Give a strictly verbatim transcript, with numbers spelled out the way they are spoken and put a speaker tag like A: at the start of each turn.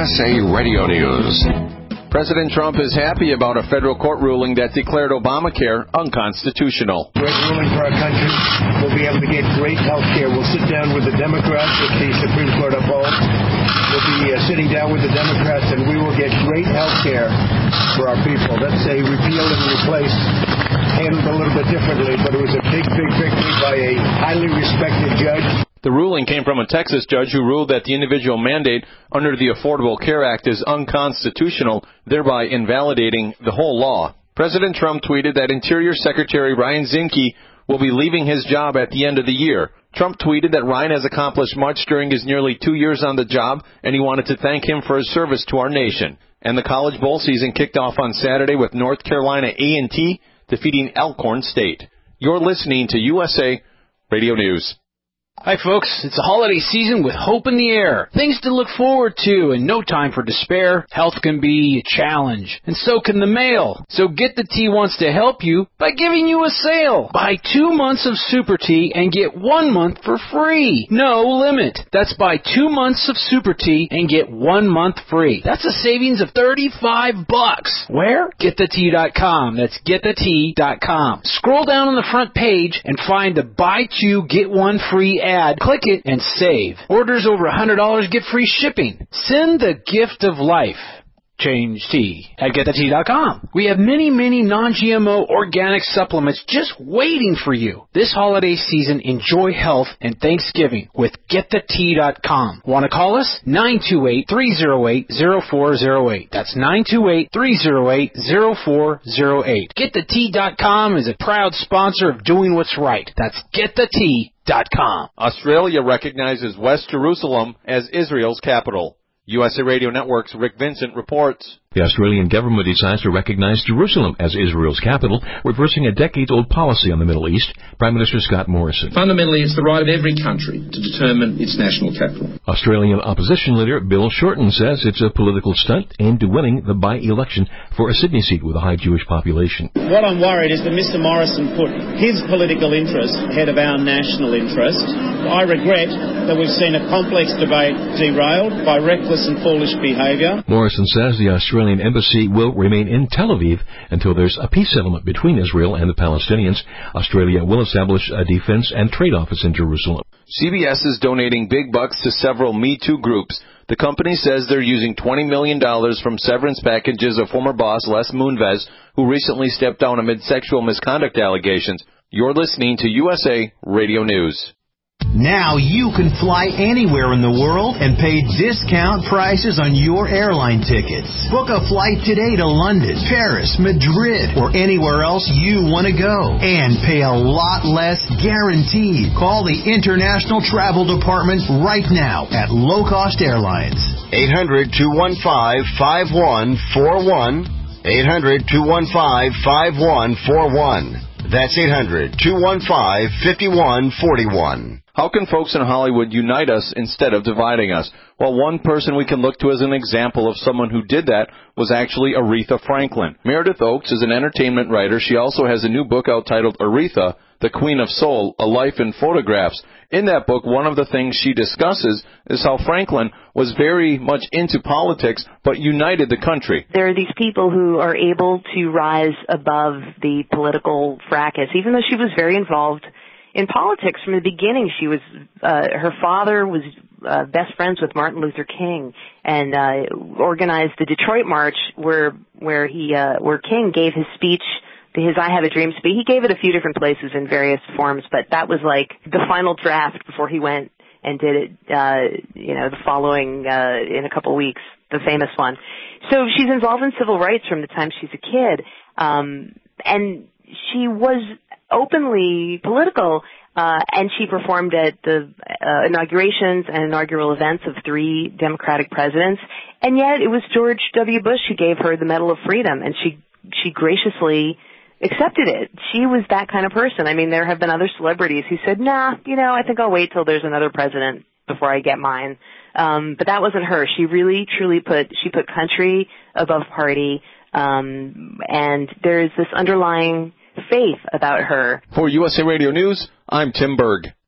A: S A Radio News. President Trump is happy about a federal court ruling that declared Obamacare unconstitutional.
B: Great ruling for our country. We'll be able to get great health care. We'll sit down with the Democrats if the Supreme Court upholds. We'll be uh, sitting down with the Democrats, and we will get great health care for our people. That's a repeal and replace, handled a little bit differently, but it was a big, big victory by a highly respected judge.
A: The ruling came from a Texas judge who ruled that the individual mandate under the Affordable Care Act is unconstitutional, thereby invalidating the whole law. President Trump tweeted that Interior Secretary Ryan Zinke will be leaving his job at the end of the year. Trump tweeted that Ryan has accomplished much during his nearly two years on the job, and he wanted to thank him for his service to our nation. And the college bowl season kicked off on Saturday with North Carolina A and T defeating Elkhorn State. You're listening to U S A Radio News.
C: Hi, folks. It's the holiday season with hope in the air. Things to look forward to and no time for despair. Health can be a challenge, and so can the mail. So Get the Tea wants to help you by giving you a sale. Buy two months of Super Tea and get one month for free. No limit. That's buy two months of Super Tea and get one month free. That's a savings of thirty-five bucks. Where? get the tea dot com. That's get the tea dot com. Scroll down on the front page and find the Buy Two, Get One Free ad. Click it and save. Orders over one hundred dollars get free shipping. Send the gift of life. Change tea at get the tea dot com. We have many, many non-G M O organic supplements just waiting for you. This holiday season, enjoy health and Thanksgiving with get the tea dot com. Want to call us? nine two eight, three oh eight, oh four oh eight. That's nine two eight, three oh eight, oh four oh eight. get the tea dot com is a proud sponsor of doing what's right. That's get the tea dot com.
A: Australia recognizes West Jerusalem as Israel's capital. U S A Radio Network's Rick Vincent reports.
D: The Australian government decides to recognize Jerusalem as Israel's capital, reversing a decades-old policy on the Middle East. Prime Minister Scott Morrison.
E: Fundamentally, it's the right of every country to determine its national capital.
D: Australian opposition leader Bill Shorten says it's a political stunt aimed at winning the by-election for a Sydney seat with a high Jewish population.
F: What I'm worried is that Mister Morrison put his political interest ahead of our national interest. I regret that we've seen a complex debate derailed by reckless and foolish behaviour.
D: Morrison says the Australian embassy will remain in Tel Aviv until there's a peace settlement between Israel and the Palestinians. Australia will establish a defense and trade office in Jerusalem.
A: C B S is donating big bucks to several Me Too groups. The company says they're using twenty million dollars from severance packages of former boss Les Moonves, who recently stepped down amid sexual misconduct allegations. You're listening to U S A Radio News.
G: Now you can fly anywhere in the world and pay discount prices on your airline tickets. Book a flight today to London, Paris, Madrid, or anywhere else you want to go. And pay a lot less guaranteed. Call the International Travel Department right now at Low Cost Airlines.
H: eight hundred, two one five, five one four one. eight hundred, two one five, five one four one. That's eight hundred, two one five, five one four one.
A: How can folks in Hollywood unite us instead of dividing us? Well, one person we can look to as an example of someone who did that was actually Aretha Franklin. Meredith Oaks is an entertainment writer. She also has a new book out titled Aretha, the Queen of Soul, A Life in Photographs. In that book, one of the things she discusses is how Franklin was very much into politics, but united the country.
I: There are these people who are able to rise above the political fracas, even though she was very involved in politics from the beginning. She was, uh, her father was uh, best friends with Martin Luther King, and uh, organized the Detroit March, where where he uh, where King gave his speech, his "I Have a Dream" speech. He gave it a few different places in various forms, but that was like the final draft before he went and did it. Uh, you know, the following uh, in a couple of weeks, the famous one. So she's involved in civil rights from the time she's a kid, um, and she was openly political, uh, and she performed at the uh, inaugurations and inaugural events of three Democratic presidents, and yet it was George W. Bush who gave her the Medal of Freedom, and she she graciously accepted it. She was that kind of person. I mean, there have been other celebrities who said, nah, you know, I think I'll wait till there's another president before I get mine. Um, but that wasn't her. She really, truly put, she put country above party, um, and there's this underlying faith about her.
A: For U S A Radio News, I'm Tim Berg.